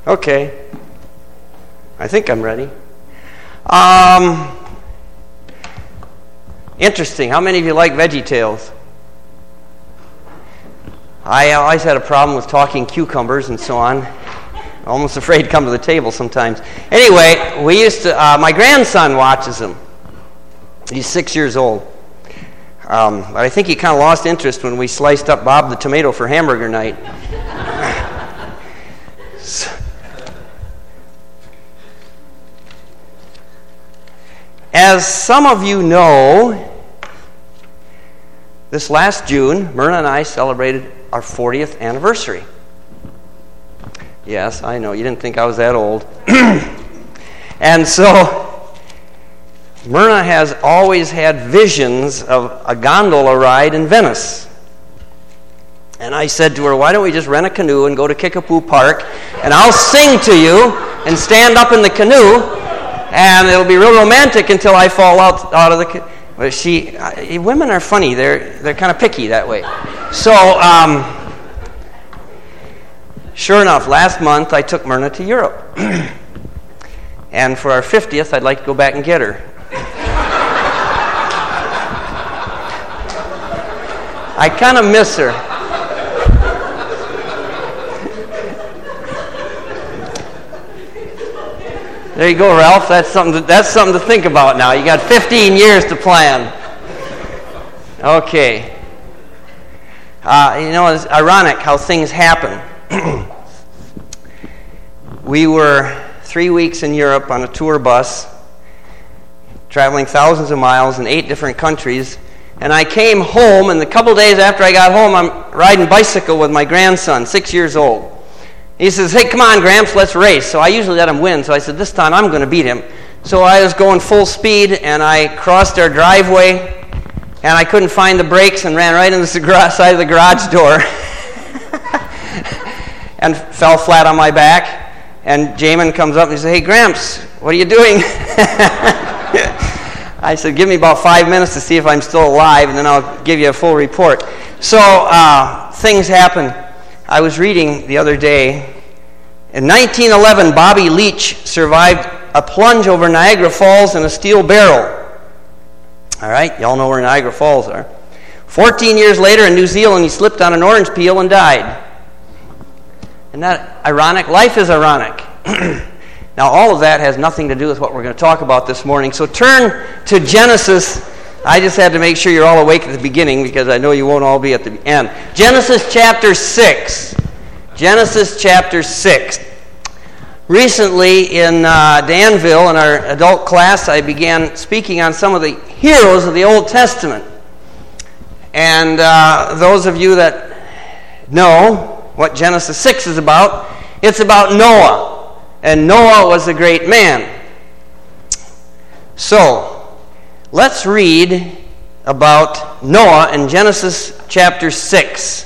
Okay. I think I'm ready. Interesting. How many of you like VeggieTales? I always had a problem with talking cucumbers and so on. I'm almost afraid to come to the table sometimes. Anyway, we used to, my grandson watches them. He's 6 years old. But I think he kind of lost interest when we sliced up Bob the Tomato for hamburger night. As some of you know, this last June, Myrna and I celebrated our 40th anniversary. Yes, I know, you didn't think I was that old. And so, Myrna has always had visions of a gondola ride in Venice. And I said to her, why don't we just rent a canoe and go to Kickapoo Park, and I'll sing to you and stand up in the canoe, and it'll be real romantic until I fall out of the canoe. But women are funny. They're kind of picky that way. So, sure enough, last month I took Myrna to Europe. And for our 50th, I'd like to go back and get her. I kind of miss her. There you go, Ralph. That's something to think about now. You got 15 years to plan. Okay. It's ironic how things happen. We were 3 weeks in Europe on a tour bus, traveling thousands of miles in 8 different countries. And I came home, and a couple days after I got home, I'm riding bicycle with my grandson, 6 years old. He says, hey, come on, Gramps, let's race. So I usually let him win, so I said, this time I'm going to beat him. So I was going full speed, and I crossed our driveway, and I couldn't find the brakes and ran right into the side of the garage door and fell flat on my back. And Jamin comes up and he says, hey, Gramps, what are you doing? I said, give me about 5 minutes to see if I'm still alive, and then I'll give you a full report. So things happen. I was reading the other day, in 1911, Bobby Leach survived a plunge over Niagara Falls in a steel barrel. All right, y'all know where Niagara Falls are. 14 years later in New Zealand, he slipped on an orange peel and died. Isn't that ironic? Life is ironic. Now, all of that has nothing to do with what we're going to talk about this morning. So turn to Genesis. I just had to make sure you're all awake at the beginning because I know you won't all be at the end. Genesis chapter 6. Genesis chapter 6. Recently in Danville, in our adult class, I began speaking on some of the heroes of the Old Testament. And those of you that know what Genesis 6 is about, it's about Noah. And Noah was a great man. So, let's read about Noah in Genesis chapter 6.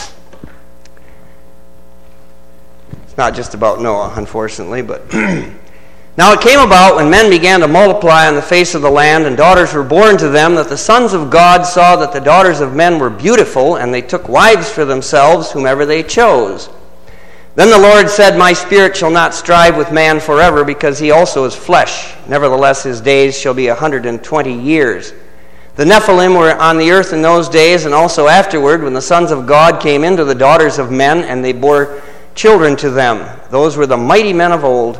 It's not just about Noah, unfortunately, but now it came about when men began to multiply on the face of the land, and daughters were born to them, that the sons of God saw that the daughters of men were beautiful, and they took wives for themselves, whomever they chose. Then the Lord said, my spirit shall not strive with man forever, because he also is flesh. Nevertheless, his days shall be 120 years. The Nephilim were on the earth in those days, and also afterward, when the sons of God came into the daughters of men, and they bore children to them. Those were the mighty men of old,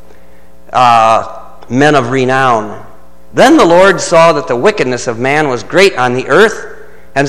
men of renown. Then the Lord saw that the wickedness of man was great on the earth, and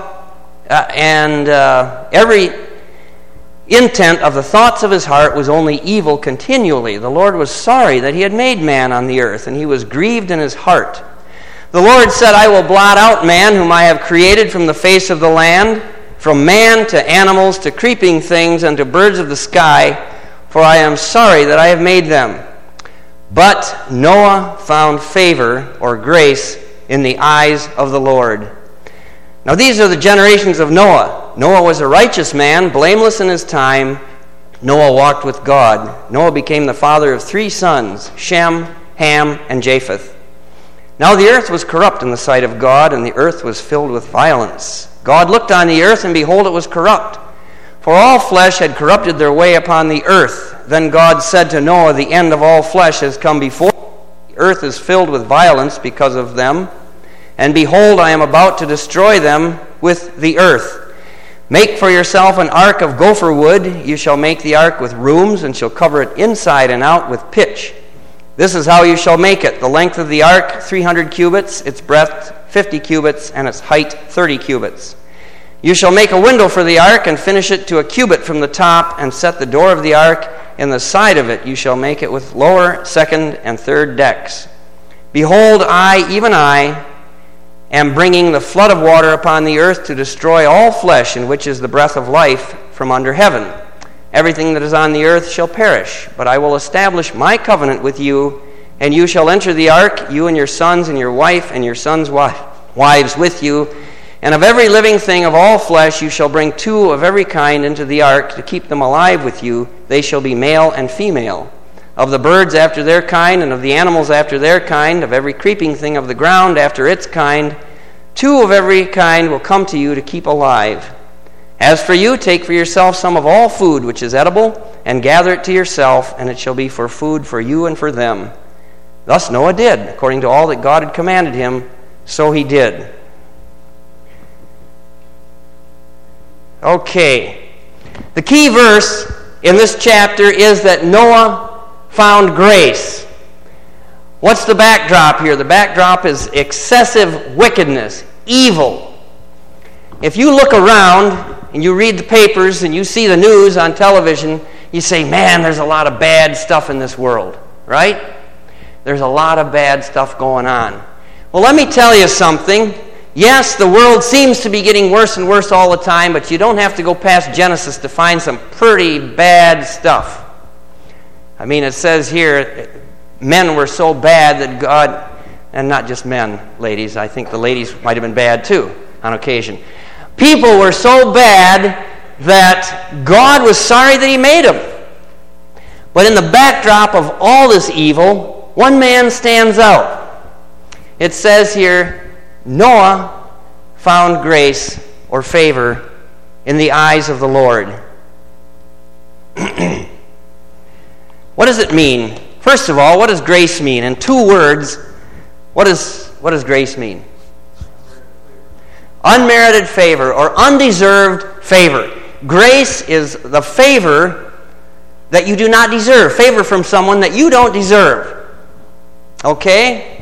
every intent of the thoughts of his heart was only evil continually. The Lord was sorry that he had made man on the earth, and he was grieved in his heart. The Lord said, I will blot out man whom I have created from the face of the land, from man to animals to creeping things and to birds of the sky, for I am sorry that I have made them. But Noah found favor or grace in the eyes of the Lord. Now these are the generations of Noah. Noah was a righteous man, blameless in his time. Noah walked with God. Noah became the father of 3 sons, Shem, Ham, and Japheth. Now the earth was corrupt in the sight of God, and the earth was filled with violence. God looked on the earth, and behold, it was corrupt. For all flesh had corrupted their way upon the earth. Then God said to Noah, the end of all flesh has come before me. The earth is filled with violence because of them. And behold, I am about to destroy them with the earth. Make for yourself an ark of gopher wood. You shall make the ark with rooms, and shall cover it inside and out with pitch. This is how you shall make it. The length of the ark, 300 cubits, its breadth 50 cubits, and its height 30 cubits. You shall make a window for the ark, and finish it to a cubit from the top, and set the door of the ark in the side of it. You shall make it with lower, second, and third decks. Behold, I, even I, am bringing the flood of water upon the earth to destroy all flesh, in which is the breath of life from under heaven. Everything that is on the earth shall perish, but I will establish my covenant with you, and you shall enter the ark, you and your sons and your wife and your sons' wives with you. And of every living thing of all flesh you shall bring 2 of every kind into the ark to keep them alive with you. They shall be male and female. Of the birds after their kind, and of the animals after their kind, of every creeping thing of the ground after its kind, 2 of every kind will come to you to keep alive. As for you, take for yourself some of all food which is edible, and gather it to yourself, and it shall be for food for you and for them. Thus Noah did, according to all that God had commanded him, so he did. Okay. The key verse in this chapter is that Noah found grace. What's the backdrop here? The backdrop is excessive wickedness, evil. If you look around and you read the papers and you see the news on television, you say, man, there's a lot of bad stuff in this world, right? There's a lot of bad stuff going on. Well, let me tell you something. Yes, the world seems to be getting worse and worse all the time, but you don't have to go past Genesis to find some pretty bad stuff. I mean, it says here, men were so bad that God, and not just men, ladies, I think the ladies might have been bad too on occasion. People were so bad that God was sorry that he made them. But in the backdrop of all this evil, one man stands out. It says here, Noah found grace or favor in the eyes of the Lord. What does it mean? First of all, what does grace mean? In 2 words, what does grace mean? Unmerited favor or undeserved favor. Grace is the favor that you do not deserve. Favor from someone that you don't deserve. Okay?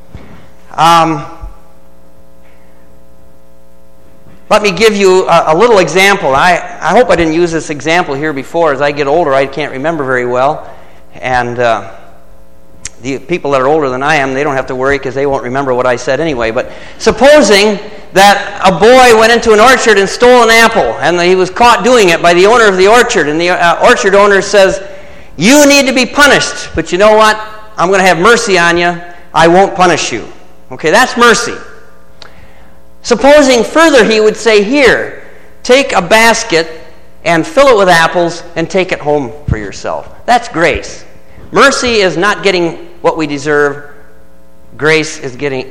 Let me give you a little example. I hope I didn't use this example here before. As I get older, I can't remember very well. And the people that are older than I am, they don't have to worry because they won't remember what I said anyway. But supposing that a boy went into an orchard and stole an apple, and he was caught doing it by the owner of the orchard, and the orchard owner says, you need to be punished, but you know what? I'm going to have mercy on you. I won't punish you. Okay, that's mercy. Supposing further he would say, here, take a basket and fill it with apples and take it home for yourself. That's grace. Mercy is not getting what we deserve. Grace is getting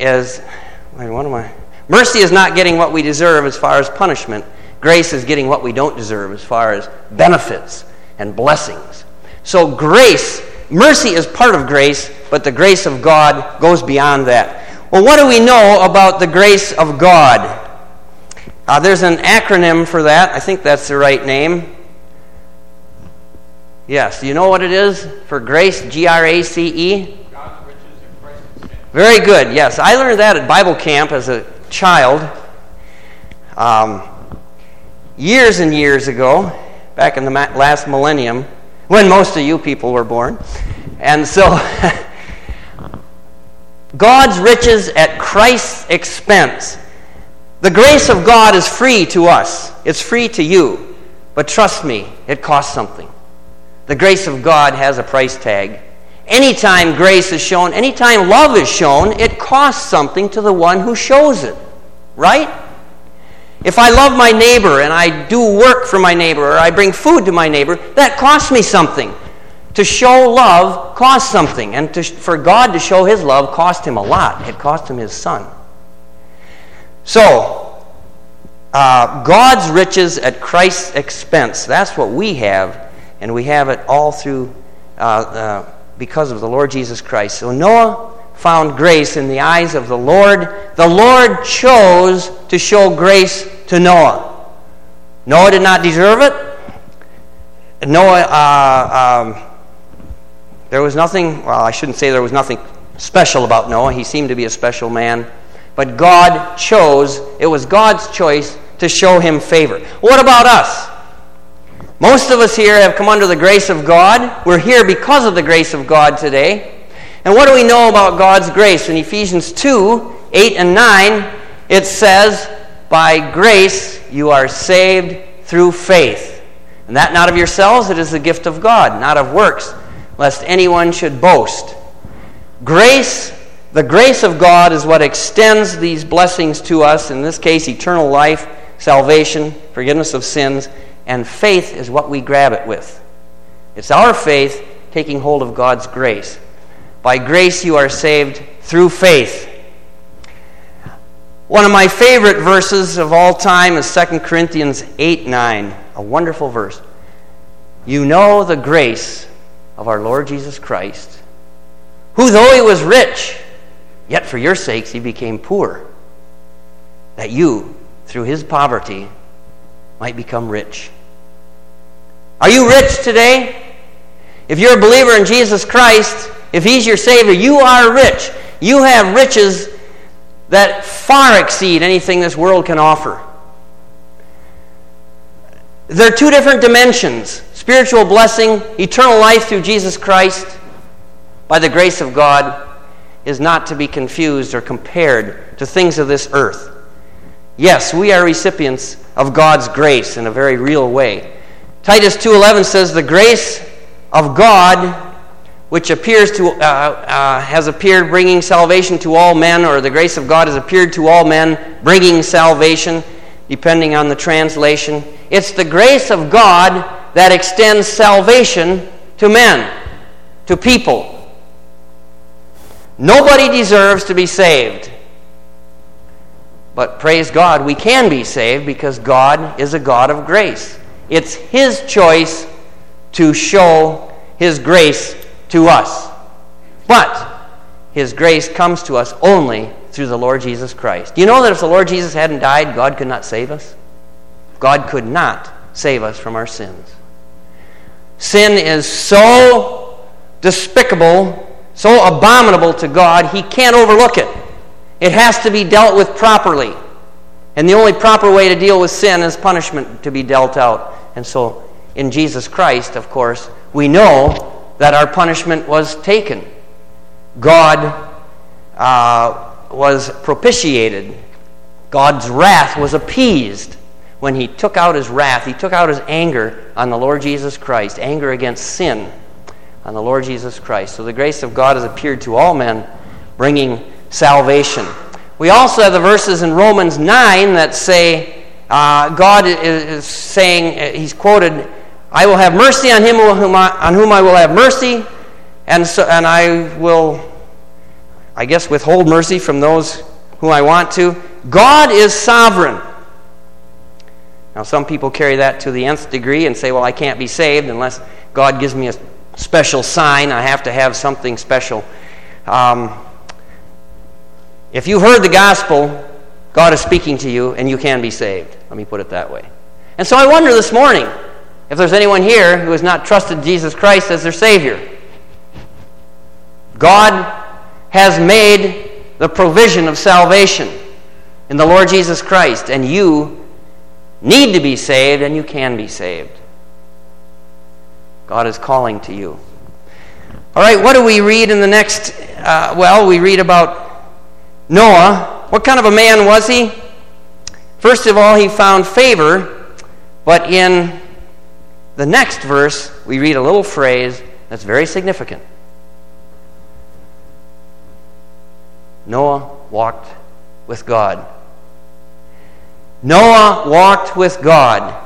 Mercy is not getting what we deserve as far as punishment. Grace is getting what we don't deserve as far as benefits and blessings. So grace, mercy is part of grace, but the grace of God goes beyond that. Well, what do we know about the grace of God? There's an acronym for that. I think that's the right name. Yes, do you know what it is for grace? G-R-A-C-E? God's riches in Christ. Very good, yes. I learned that at Bible camp as a child years and years ago, back in the last millennium, when most of you people were born. And so, God's riches at Christ's expense. The grace of God is free to us. It's free to you. But trust me, it costs something. The grace of God has a price tag. Anytime grace is shown, anytime love is shown, it costs something to the one who shows it. Right? If I love my neighbor and I do work for my neighbor or I bring food to my neighbor, that costs me something. To show love costs something. And for God to show his love cost him a lot. It cost him his son. So, God's riches at Christ's expense. That's what we have. And we have it all through because of the Lord Jesus Christ. So Noah found grace in the eyes of the Lord. The Lord chose to show grace to Noah. Noah did not deserve it. Noah, there was nothing, well, I shouldn't say there was nothing special about Noah. He seemed to be a special man. But God chose, it was God's choice to show him favor. What about us? Most of us here have come under the grace of God. We're here because of the grace of God today. And what do we know about God's grace? In Ephesians 2, 8 and 9, it says, by grace you are saved through faith. And that not of yourselves, it is the gift of God, not of works, lest anyone should boast. Grace, the grace of God is what extends these blessings to us, in this case, eternal life, salvation, forgiveness of sins, and faith is what we grab it with. It's our faith taking hold of God's grace. By grace you are saved through faith. One of my favorite verses of all time is 2 Corinthians 8:9, a wonderful verse. You know the grace of our Lord Jesus Christ, who though he was rich, yet for your sakes he became poor, that you, through his poverty, might become rich. Are you rich today? If you're a believer in Jesus Christ, if he's your Savior, you are rich. You have riches that far exceed anything this world can offer. There are two different dimensions. Spiritual blessing, eternal life through Jesus Christ, by the grace of God, is not to be confused or compared to things of this earth. Yes, we are recipients of God's grace in a very real way. Titus 2:11 says, the grace of God, which has appeared bringing salvation to all men, or the grace of God has appeared to all men, bringing salvation, depending on the translation. It's the grace of God that extends salvation to men, to people. Nobody deserves to be saved. But praise God, we can be saved because God is a God of grace. It's his choice to show his grace to us. But his grace comes to us only through the Lord Jesus Christ. Do you know that if the Lord Jesus hadn't died, God could not save us? God could not save us from our sins. Sin is so despicable, so abominable to God, he can't overlook it. It has to be dealt with properly. And the only proper way to deal with sin is punishment to be dealt out. And so, in Jesus Christ, of course, we know that our punishment was taken. God was propitiated. God's wrath was appeased when he took out his wrath. He took out his anger on the Lord Jesus Christ, anger against sin on the Lord Jesus Christ. So the grace of God has appeared to all men, bringing salvation. We also have the verses in Romans 9 that say, God is saying, he's quoted, I will have mercy on him on whom I will have mercy, and I will, I guess, withhold mercy from those whom I want to. God is sovereign. Now, some people carry that to the nth degree and say, well, I can't be saved unless God gives me a special sign. I have to have something special. If you've heard the gospel, God is speaking to you, and you can be saved. Let me put it that way. And so I wonder this morning if there's anyone here who has not trusted Jesus Christ as their Savior. God has made the provision of salvation in the Lord Jesus Christ, and you need to be saved, and you can be saved. God is calling to you. All right, what do we read in the next? We read about Noah. What kind of a man was he? First of all, he found favor, but in the next verse, we read a little phrase that's very significant. Noah walked with God. Noah walked with God.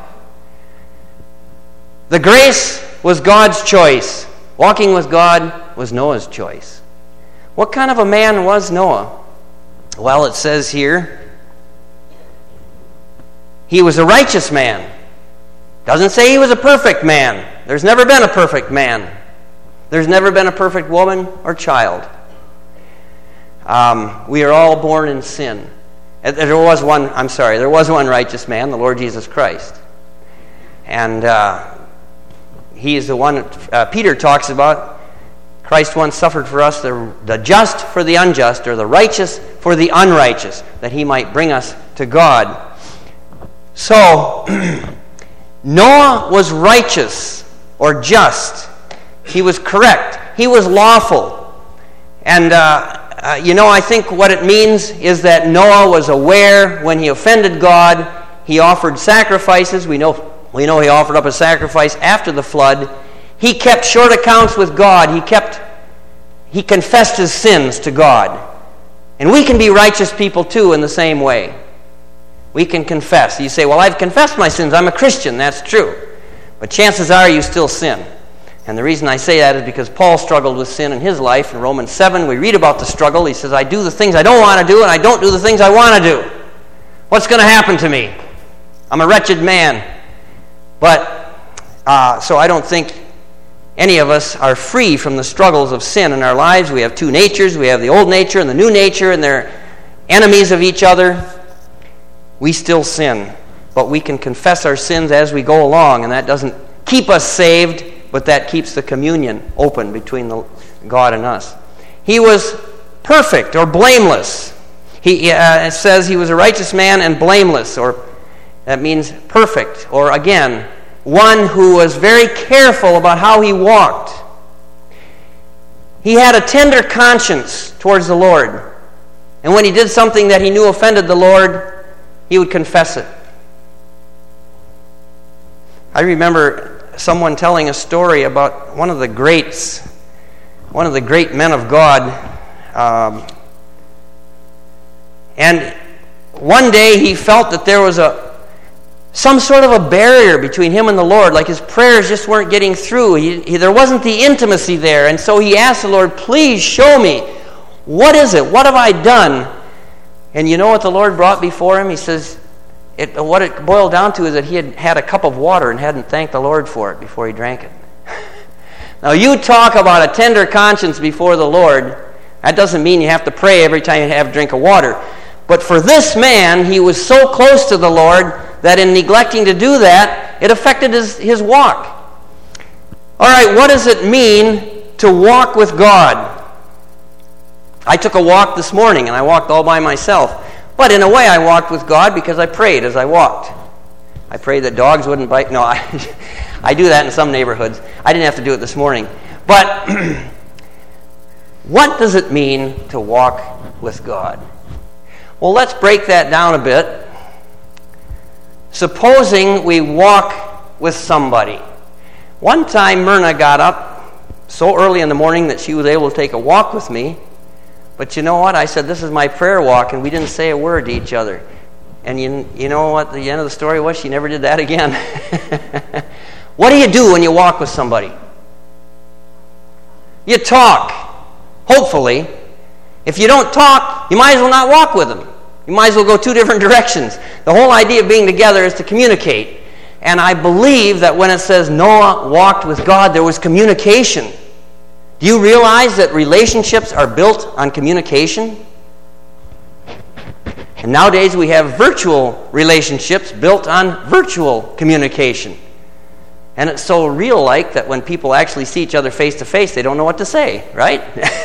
The grace was God's choice. Walking with God was Noah's choice. What kind of a man was Noah? Well, it says here, he was a righteous man. Doesn't say he was a perfect man. There's never been a perfect man. There's never been a perfect woman or child. We are all born in sin. There was one righteous man, the Lord Jesus Christ. And he is the one Peter talks about. Christ once suffered for us, the just for the unjust, or the righteous for the unrighteous, that he might bring us to God. So, Noah was righteous or just. He was correct. He was lawful. And, I think what it means is that Noah was aware when he offended God. He offered sacrifices. We know he offered up a sacrifice after the flood. He kept short accounts with God. He confessed his sins to God. And we can be righteous people too in the same way. We can confess. You say, well, I've confessed my sins. I'm a Christian. That's true. But chances are you still sin. And the reason I say that is because Paul struggled with sin in his life. In Romans 7, we read about the struggle. He says, I do the things I don't want to do, and I don't do the things I want to do. What's going to happen to me? I'm a wretched man. But, so I don't think any of us are free from the struggles of sin in our lives. We have two natures. We have the old nature and the new nature, and they're enemies of each other. We still sin, but we can confess our sins as we go along, and that doesn't keep us saved, but that keeps the communion open between God and us. He was perfect or blameless. It says he was a righteous man and blameless, or that means perfect, or again, one who was very careful about how he walked. He had a tender conscience towards the Lord. And when he did something that he knew offended the Lord, he would confess it. I remember someone telling a story about one of the great men of God. And one day he felt that there was some sort of a barrier between him and the Lord, like his prayers just weren't getting through. There wasn't the intimacy there, and so he asked the Lord, please show me, what is it? What have I done? And you know what the Lord brought before him? He says, what it boiled down to is that he had a cup of water and hadn't thanked the Lord for it before he drank it. Now you talk about a tender conscience before the Lord. That doesn't mean you have to pray every time you have a drink of water. But for this man, he was so close to the Lord that in neglecting to do that, it affected his walk. All right, what does it mean to walk with God? I took a walk this morning, and I walked all by myself. But in a way, I walked with God because I prayed as I walked. I prayed that dogs wouldn't bite. No, I do that in some neighborhoods. I didn't have to do it this morning. But what does it mean to walk with God? Well, let's break that down a bit. Supposing we walk with somebody. One time Myrna got up so early in the morning that she was able to take a walk with me. But you know what? I said, this is my prayer walk, and we didn't say a word to each other. And you know what the end of the story was? She never did that again. What do you do when you walk with somebody? You talk, hopefully. If you don't talk, you might as well not walk with them. You might as well go two different directions. The whole idea of being together is to communicate. And I believe that when it says Noah walked with God, there was communication. Do you realize that relationships are built on communication? And nowadays we have virtual relationships built on virtual communication. And it's so real-like that when people actually see each other face-to-face, they don't know what to say, right?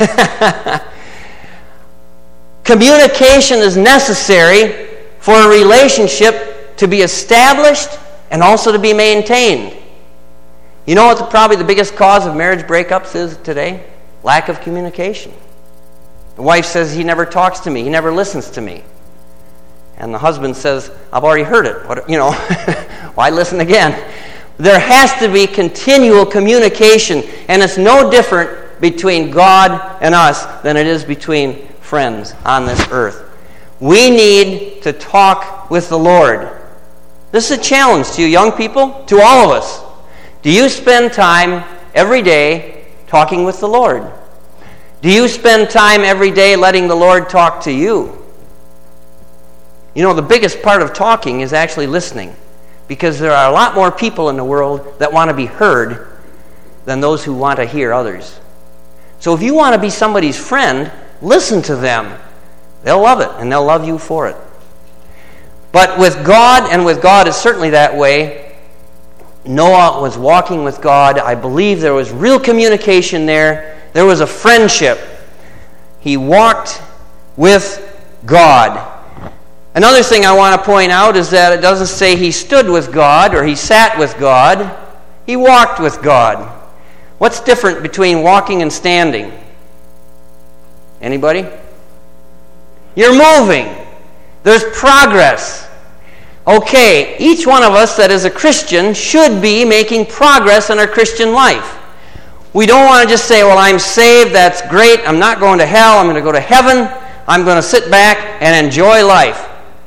Communication is necessary for a relationship to be established and also to be maintained. You know what probably the biggest cause of marriage breakups is today? Lack of communication. The wife says, he never talks to me, he never listens to me. And the husband says, I've already heard it. Why listen again? There has to be continual communication, and it's no different between God and us than it is between friends on this earth. We need to talk with the Lord. This is a challenge to you young people, to all of us. Do you spend time every day talking with the Lord? Do you spend time every day letting the Lord talk to you? You know, the biggest part of talking is actually listening. because there are a lot more people in the world that want to be heard than those who want to hear others. So if you want to be somebody's friend, listen to them. They'll love it, and they'll love you for it. But with God, and with God is certainly that way, Noah was walking with God. I believe there was real communication there. There was a friendship. He walked with God. Another thing I want to point out is that it doesn't say he stood with God or he sat with God. He walked with God. What's different between walking and standing? Anybody? You're moving. There's progress. Okay, each one of us that is a Christian should be making progress in our Christian life. We don't want to just say, well, I'm saved, that's great, I'm not going to hell, I'm going to go to heaven, I'm going to sit back and enjoy life.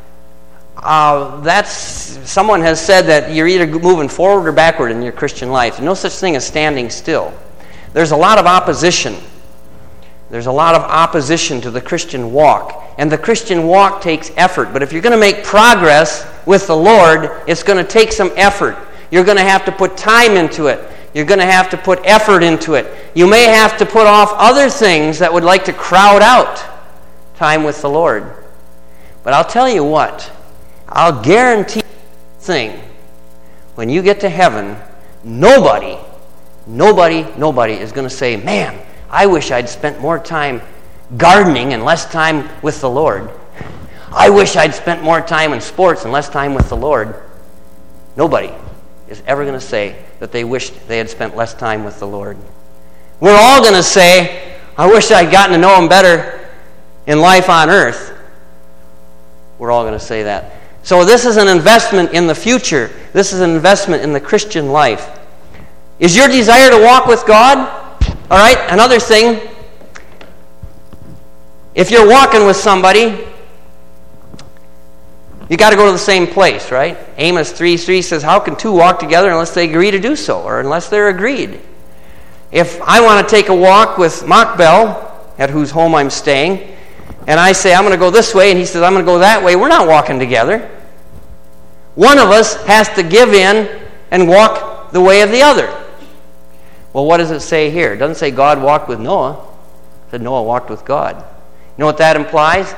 Someone has said that you're either moving forward or backward in your Christian life. There's no such thing as standing still. There's a lot of opposition. There's a lot of opposition to the Christian walk. And the Christian walk takes effort. But if you're going to make progress with the Lord, it's going to take some effort. You're going to have to put time into it. You're going to have to put effort into it. You may have to put off other things that would like to crowd out time with the Lord. But I'll tell you what, I'll guarantee you one thing. When you get to heaven, nobody is going to say, man, I wish I'd spent more time gardening and less time with the Lord. I wish I'd spent more time in sports and less time with the Lord. Nobody is ever going to say that they wished they had spent less time with the Lord. We're all going to say, I wish I'd gotten to know Him better in life on earth. We're all going to say that. So this is an investment in the future. This is an investment in the Christian life. Is your desire to walk with God? All right, another thing. If you're walking with somebody, you got to go to the same place, right? Amos 3:3 says, how can two walk together unless they agree to do so, or unless they're agreed? If I want to take a walk with Machbel, at whose home I'm staying, and I say, I'm going to go this way, and he says, I'm going to go that way, we're not walking together. One of us has to give in and walk the way of the other. Well, what does it say here? It doesn't say God walked with Noah. It said Noah walked with God. You know what that implies?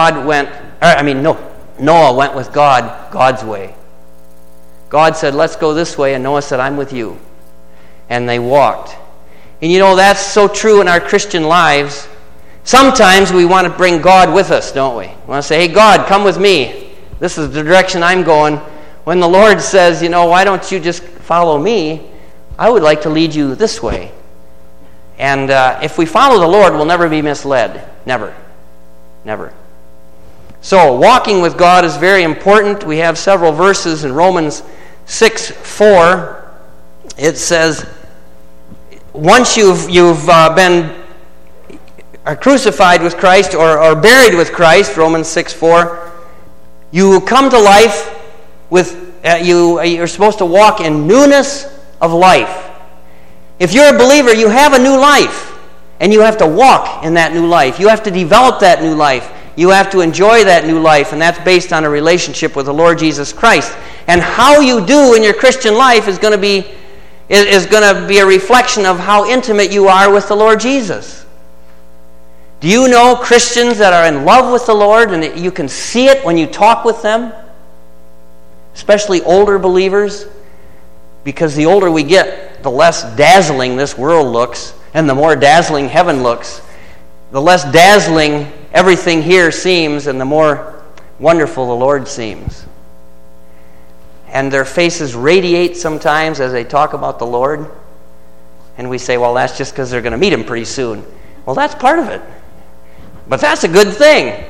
Noah went with God, God's way. God said, let's go this way, and Noah said, I'm with you. And they walked. And you know, that's so true in our Christian lives. Sometimes we want to bring God with us, don't we? We want to say, hey, God, come with me. This is the direction I'm going. When the Lord says, why don't you just follow me? I would like to lead you this way. And if we follow the Lord, we'll never be misled. Never. Never. So, walking with God is very important. We have several verses in Romans 6:4. It says, once you've been crucified with Christ or buried with Christ, Romans 6:4, you come to life with, you're supposed to walk in newness of life. If you're a believer, you have a new life, and you have to walk in that new life. You have to develop that new life. You have to enjoy that new life, and that's based on a relationship with the Lord Jesus Christ. And how you do in your Christian life is going to be a reflection of how intimate you are with the Lord Jesus. Do you know Christians that are in love with the Lord, and you can see it when you talk with them? Especially older believers, because the older we get, the less dazzling this world looks, and the more dazzling heaven looks. The less dazzling everything here seems, and the more wonderful the Lord seems. And their faces radiate sometimes as they talk about the Lord. And we say, well, that's just because they're going to meet Him pretty soon. Well, that's part of it. But that's a good thing.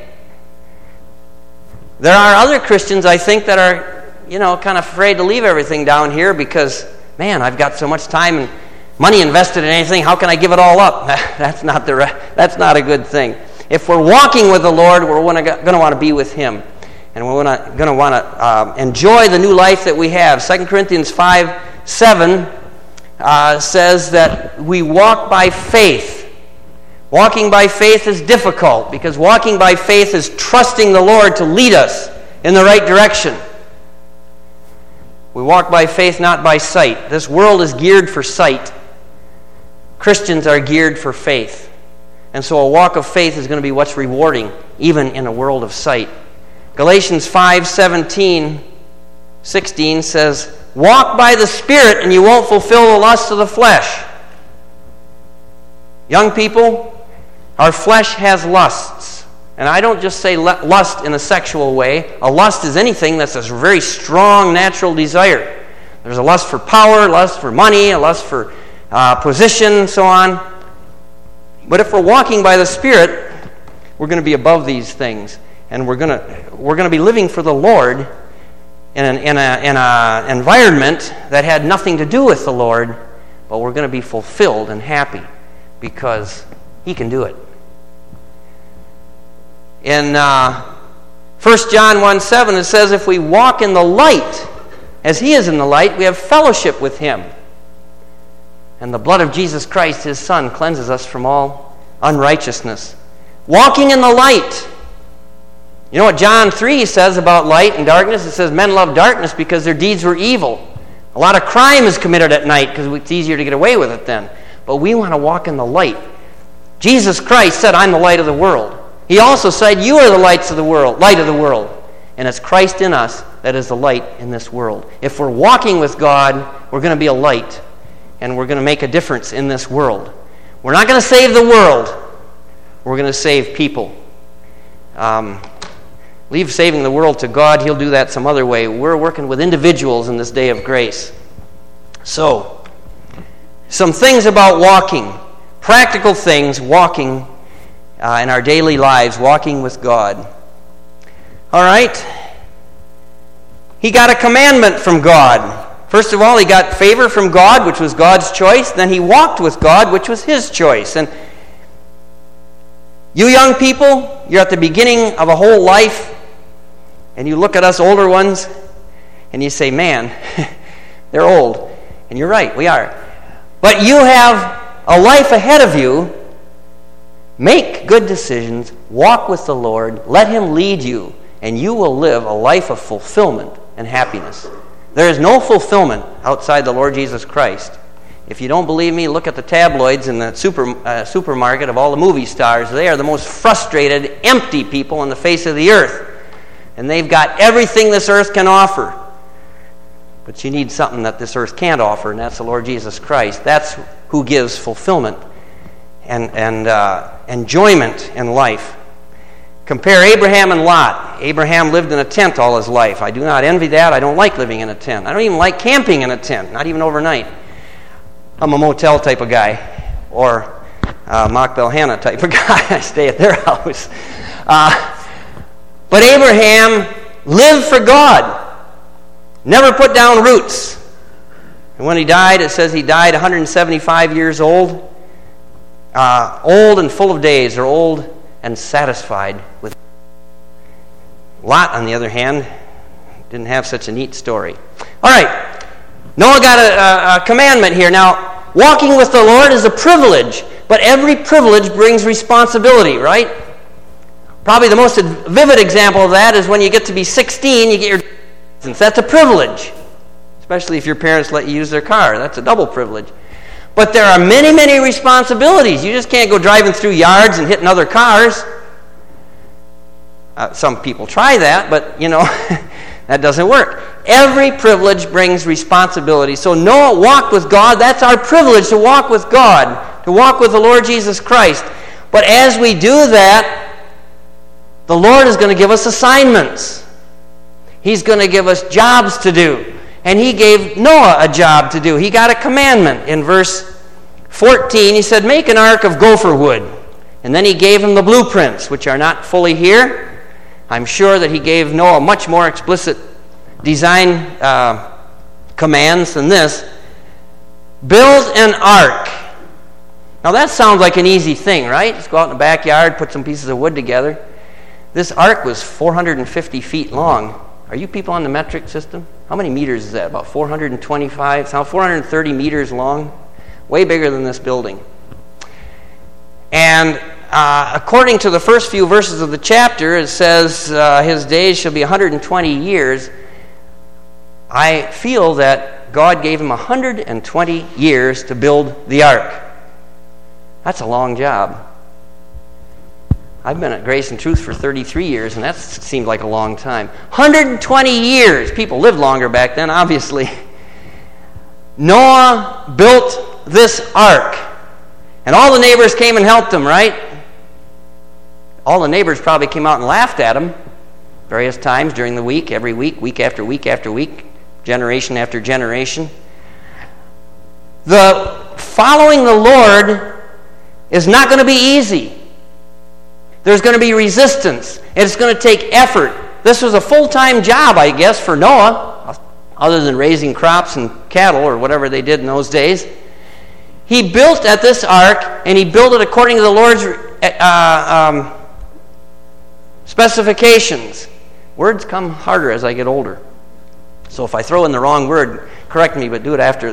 There are other Christians, I think, that are, kind of afraid to leave everything down here because, man, I've got so much time and money invested in anything. How can I give it all up? That's not a good thing. If we're walking with the Lord, we're going to want to be with Him. And we're going to want to enjoy the new life that we have. 2 Corinthians 5:7 says that we walk by faith. Walking by faith is difficult because walking by faith is trusting the Lord to lead us in the right direction. We walk by faith, not by sight. This world is geared for sight. Christians are geared for faith. And so a walk of faith is going to be what's rewarding, even in a world of sight. Galatians 5:17-16 says, walk by the Spirit and you won't fulfill the lusts of the flesh. Young people, our flesh has lusts. And I don't just say lust in a sexual way. A lust is anything that's a very strong natural desire. There's a lust for power, lust for money, a lust for position, so on. But if we're walking by the Spirit, we're going to be above these things. And we're going to be living for the Lord in an environment that had nothing to do with the Lord, but we're going to be fulfilled and happy because He can do it. In 1 John 1:7, it says, if we walk in the light, as He is in the light, we have fellowship with Him. And the blood of Jesus Christ, His Son, cleanses us from all unrighteousness. Walking in the light. You know what John 3 says about light and darkness? It says men love darkness because their deeds were evil. A lot of crime is committed at night because it's easier to get away with it then. But we want to walk in the light. Jesus Christ said, I'm the light of the world. He also said, you are the light of the world. And it's Christ in us that is the light in this world. If we're walking with God, we're going to be a light. And we're going to make a difference in this world. We're not going to save the world. We're going to save people. Leave saving the world to God. He'll do that some other way. We're working with individuals in this day of grace. So, some things about walking. Practical things, walking in our daily lives, walking with God. All right. He got a commandment from God. First of all, he got favor from God, which was God's choice. Then he walked with God, which was His choice. And you young people, you're at the beginning of a whole life, and you look at us older ones, and you say, man, they're old. And you're right, we are. But you have a life ahead of you. Make good decisions, walk with the Lord, let Him lead you, and you will live a life of fulfillment and happiness. There is no fulfillment outside the Lord Jesus Christ. If you don't believe me, look at the tabloids in the supermarket of all the movie stars. They are the most frustrated, empty people on the face of the earth. And they've got everything this earth can offer. But you need something that this earth can't offer, and that's the Lord Jesus Christ. That's who gives fulfillment and enjoyment in life. Compare Abraham and Lot. Abraham lived in a tent all his life. I do not envy that. I don't like living in a tent. I don't even like camping in a tent, not even overnight. I'm a motel type of guy, or Mach Belhana type of guy. I stay at their house. But Abraham lived for God, never put down roots. And when he died, it says he died 175 years old. Old and full of days, or old and satisfied with. Lot, on the other hand, didn't have such a neat story. All right, Noah got a commandment here. Now, walking with the Lord is a privilege, but every privilege brings responsibility, right? Probably the most vivid example of that is when you get to be 16, you get your license. That's a privilege, especially if your parents let you use their car. That's a double privilege. But there are many, many responsibilities. You just can't go driving through yards and hitting other cars. Some people try that, but, that doesn't work. Every privilege brings responsibility. So Noah walked with God. That's our privilege, to walk with God, to walk with the Lord Jesus Christ. But as we do that, the Lord is going to give us assignments. He's going to give us jobs to do. And He gave Noah a job to do. He got a commandment. In verse 14, He said, make an ark of gopher wood. And then He gave him the blueprints, which are not fully here. I'm sure that He gave Noah much more explicit design commands than this. Build an ark. Now that sounds like an easy thing, right? Just go out in the backyard, put some pieces of wood together. This ark was 450 feet long. Are you people on the metric system? How many meters is that? About 425? It's now 430 meters long. Way bigger than this building. And according to the first few verses of the chapter, it says his days shall be 120 years. I feel that God gave him 120 years to build the ark. That's a long job. I've been at Grace and Truth for 33 years, and that seemed like a long time. 120 years. People lived longer back then, obviously. Noah built this ark, and all the neighbors came and helped him, right? All the neighbors probably came out and laughed at him various times during the week, every week, week after week after week, generation after generation. The following the Lord is not going to be easy. There's going to be resistance, and it's going to take effort. This was a full-time job, I guess, for Noah, other than raising crops and cattle or whatever they did in those days. He built at this ark, and he built it according to the Lord's specifications. Words come harder as I get older. So if I throw in the wrong word, correct me, but do it after.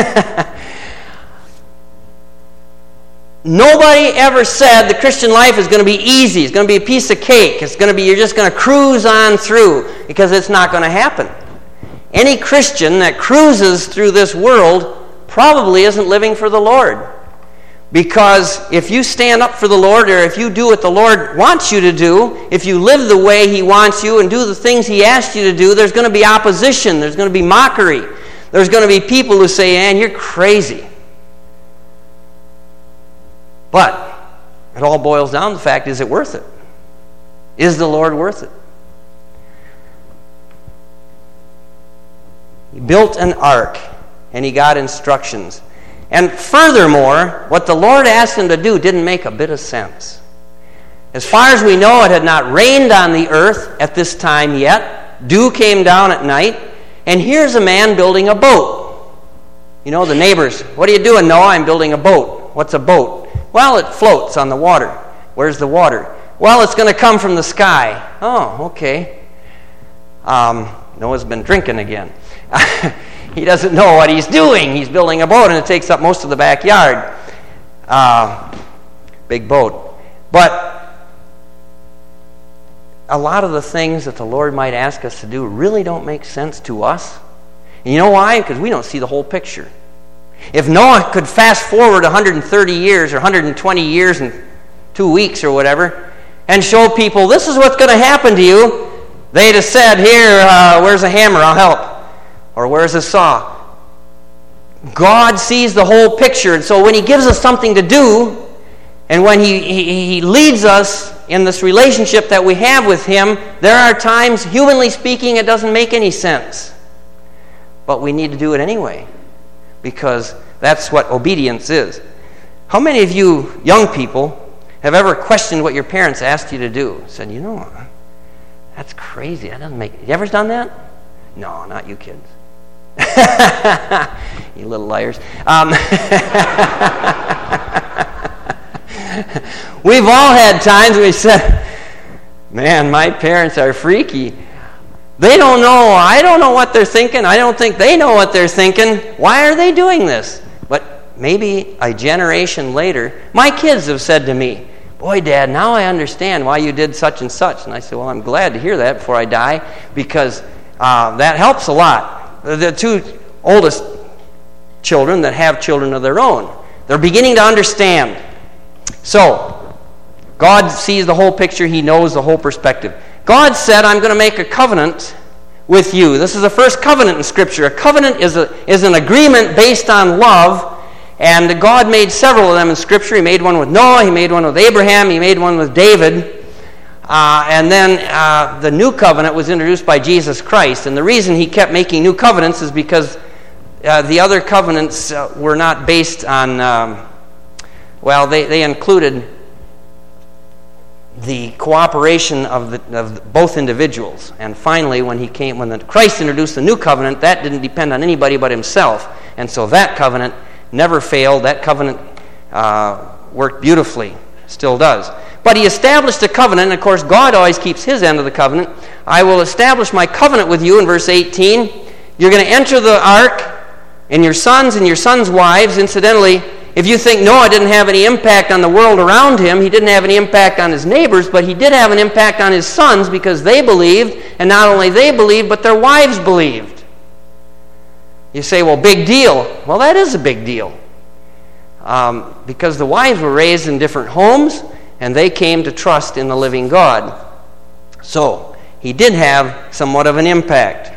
Nobody ever said the Christian life is going to be easy. It's going to be a piece of cake. It's going to be, you're just going to cruise on through, because it's not going to happen. Any Christian that cruises through this world probably isn't living for the Lord. Because if you stand up for the Lord, or if you do what the Lord wants you to do, if you live the way He wants you and do the things He asked you to do, there's going to be opposition. There's going to be mockery. There's going to be people who say, "Man, you're crazy." But it all boils down to the fact, is it worth it? Is the Lord worth it? He built an ark, and he got instructions. And furthermore, what the Lord asked him to do didn't make a bit of sense. As far as we know, it had not rained on the earth at this time yet. Dew came down at night. And here's a man building a boat. You know, the neighbors, "What are you doing?" "No, I'm building a boat." "What's a boat?" "Well, it floats on the water." "Where's the water?" "Well, it's going to come from the sky." "Oh, okay." Noah's been drinking again. He doesn't know what he's doing. He's building a boat, and it takes up most of the backyard. Big boat. But a lot of the things that the Lord might ask us to do really don't make sense to us. And you know why? Because we don't see the whole picture. If Noah could fast forward 130 years or 120 years and 2 weeks or whatever, and show people, this is what's going to happen to you, they'd have said, "Here, where's a hammer? I'll help." Or "Where's a saw?" God sees the whole picture, and so when He gives us something to do, and when He leads us in this relationship that we have with Him, there are times, humanly speaking, it doesn't make any sense. But we need to do it anyway, because that's what obedience is. How many of you young people have ever questioned what your parents asked you to do? Said, "You know, that's crazy. That doesn't make..." You ever done that? No, not you kids. You little liars. We've all had times when we said, "Man, my parents are freaky. They don't know. I don't know what they're thinking. I don't think they know what they're thinking. Why are they doing this?" But maybe a generation later, my kids have said to me, "Boy, Dad, now I understand why you did such and such." And I said, "Well, I'm glad to hear that before I die, because that helps a lot." The two oldest children that have children of their own, they're beginning to understand. So, God sees the whole picture. He knows the whole perspective. God said, "I'm going to make a covenant with you." This is the first covenant in Scripture. A covenant is an agreement based on love, and God made several of them in Scripture. He made one with Noah. He made one with Abraham. He made one with David. And then the new covenant was introduced by Jesus Christ. And the reason He kept making new covenants is because the other covenants were not based on, they included the cooperation of both individuals. And finally, when Christ introduced the new covenant, that didn't depend on anybody but Himself. And so that covenant never failed. That covenant worked beautifully. Still does. But He established a covenant, and of course God always keeps His end of the covenant. "I will establish my covenant with you," in verse 18. You're going to enter the ark, and your sons wives. Incidentally, if you think Noah didn't have any impact on the world around him, he didn't have any impact on his neighbors, but he did have an impact on his sons, because they believed, and not only they believed, but their wives believed. You say, well, big deal. Well, that is a big deal. Because the wives were raised in different homes, and they came to trust in the living God. So, he did have somewhat of an impact.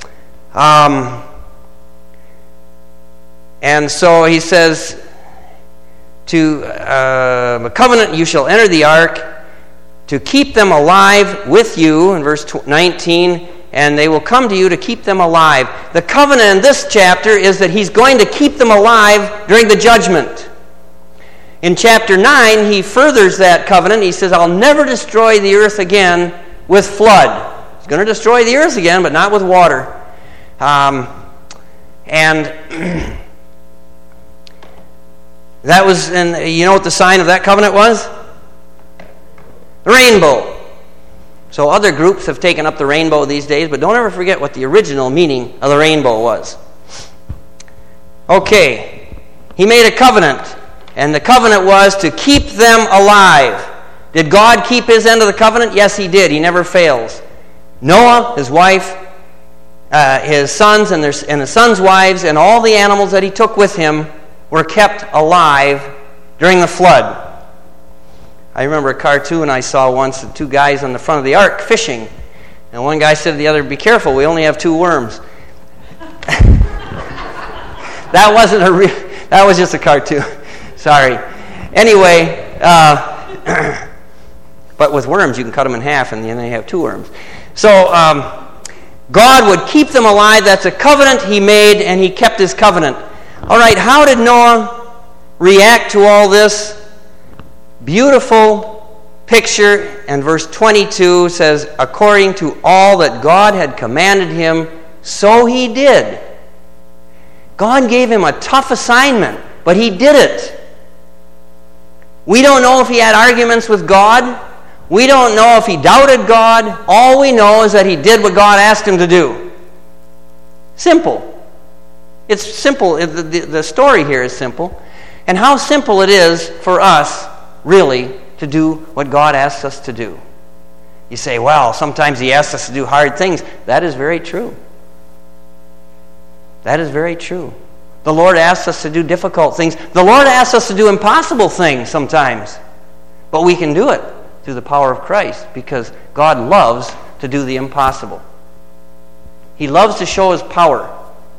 And so he says, to a covenant you shall enter the ark, to keep them alive with you, in verse 19, and they will come to you to keep them alive. The covenant in this chapter is that he's going to keep them alive during the judgment. In chapter 9, he furthers that covenant. He says, I'll never destroy the earth again with flood. He's going to destroy the earth again, but not with water. And that was, and you know what the sign of that covenant was? The rainbow. So other groups have taken up the rainbow these days, but don't ever forget what the original meaning of the rainbow was. Okay, he made a covenant, and the covenant was to keep them alive. Did God keep his end of the covenant? Yes, he did. He never fails. Noah, his wife, his sons and the sons' wives, and all the animals that he took with him were kept alive during the flood. I remember a cartoon I saw once of two guys on the front of the ark fishing. And one guy said to the other, be careful, we only have 2 worms. That was just a cartoon. Sorry. Anyway, but with worms you can cut them in half and then you have 2 worms. So God would keep them alive. That's a covenant he made, and he kept his covenant. All right, how did Noah react to all this? Beautiful picture, and verse 22 says, according to all that God had commanded him, so he did. God gave him a tough assignment, but he did it. We don't know if he had arguments with God. We don't know if he doubted God. All we know is that he did what God asked him to do. Simple. It's simple. The story here is simple. And how simple it is for us, really, to do what God asks us to do. You say, well, sometimes he asks us to do hard things. That is very true. That is very true. The Lord asks us to do difficult things. The Lord asks us to do impossible things sometimes. But we can do it through the power of Christ, because God loves to do the impossible. He loves to show his power.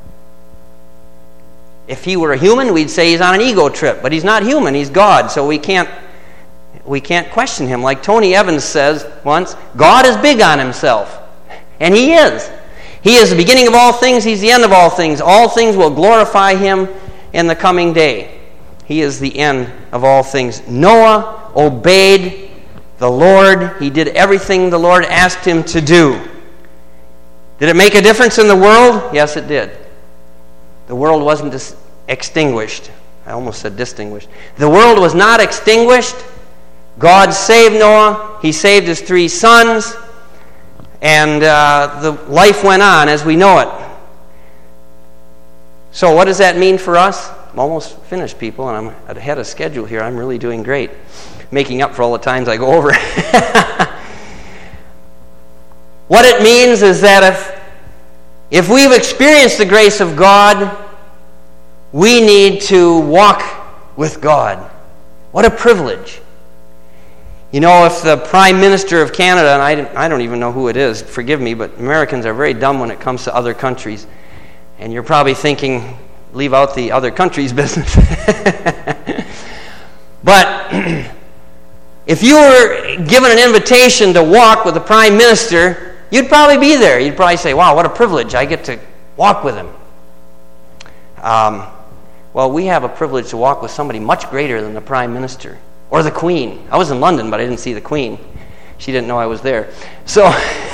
If he were a human, we'd say he's on an ego trip, but he's not human, he's God, so we can't question him. Like Tony Evans says once, God is big on himself. And he is. He is the beginning of all things, he's the end of all things. All things will glorify him in the coming day. He is the end of all things. Noah obeyed the Lord. He did everything the Lord asked him to do. Did it make a difference in the world? Yes, it did. The world wasn't extinguished. I almost said distinguished. The world was not extinguished. God saved Noah. He saved his 3 sons. And the life went on as we know it. So what does that mean for us? I'm almost finished, people, and I'm ahead of schedule here. I'm really doing great, making up for all the times I go over. What it means is that if we've experienced the grace of God, we need to walk with God. What a privilege. You know, if the Prime Minister of Canada, and I don't even know who it is, forgive me, but Americans are very dumb when it comes to other countries. And you're probably thinking, leave out the other countries' business. But if you were given an invitation to walk with the Prime Minister, you'd probably be there. You'd probably say, wow, what a privilege. I get to walk with him. Well, we have a privilege to walk with somebody much greater than the Prime Minister or the Queen. I was in London, but I didn't see the Queen. She didn't know I was there. So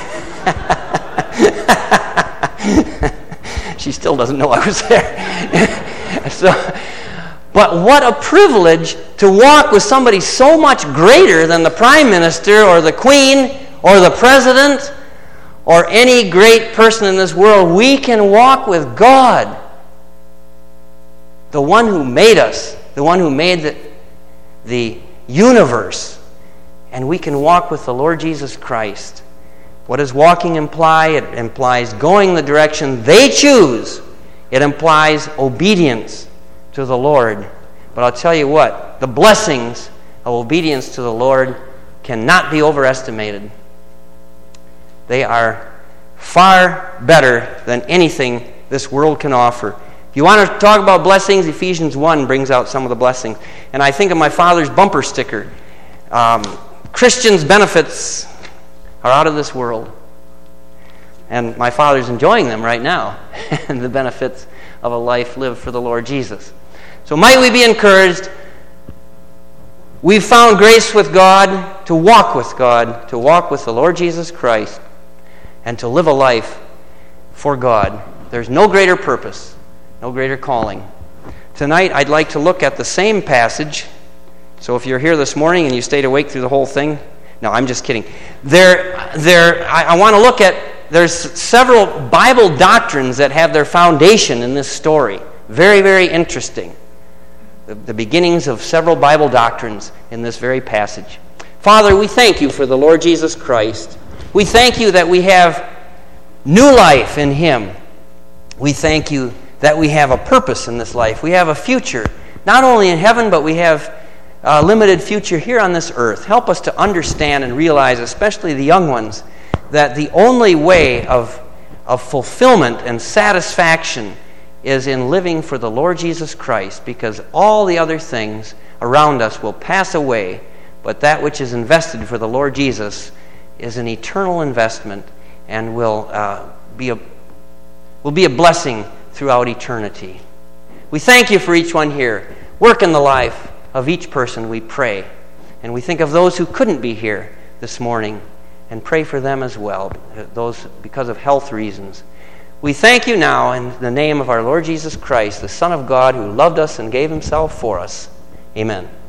she still doesn't know I was there. But what a privilege to walk with somebody so much greater than the Prime Minister or the Queen or the President or any great person in this world. We can walk with God, the one who made us, the one who made the universe. And we can walk with the Lord Jesus Christ. What does walking imply? It implies going the direction they choose It implies obedience to the Lord. But I'll tell you what, the blessings of obedience to the Lord cannot be overestimated. They are far better than anything this world can offer. If you want to talk about blessings, Ephesians 1 brings out some of the blessings. And I think of my father's bumper sticker. Christians' benefits are out of this world. And my father's enjoying them right now. And the benefits of a life lived for the Lord Jesus. So might we be encouraged. We've found grace with God, to walk with the Lord Jesus Christ, and to live a life for God. There's no greater purpose, no greater calling. Tonight, I'd like to look at the same passage. So if you're here this morning and you stayed awake through the whole thing, no, I'm just kidding. I want to look at, there's several Bible doctrines that have their foundation in this story. Very, very interesting. The beginnings of several Bible doctrines in this very passage. Father, we thank you for the Lord Jesus Christ. We thank you that we have new life in Him. We thank you that we have a purpose in this life. We have a future, not only in heaven, but we have a limited future here on this earth. Help us to understand and realize, especially the young ones, that the only way of fulfillment and satisfaction is in living for the Lord Jesus Christ, because all the other things around us will pass away, but that which is invested for the Lord Jesus is an eternal investment and will be a blessing throughout eternity. We thank you for each one here. Work in the life of each person, we pray. And we think of those who couldn't be here this morning and pray for them as well, those because of health reasons. We thank you now in the name of our Lord Jesus Christ, the Son of God who loved us and gave Himself for us. Amen.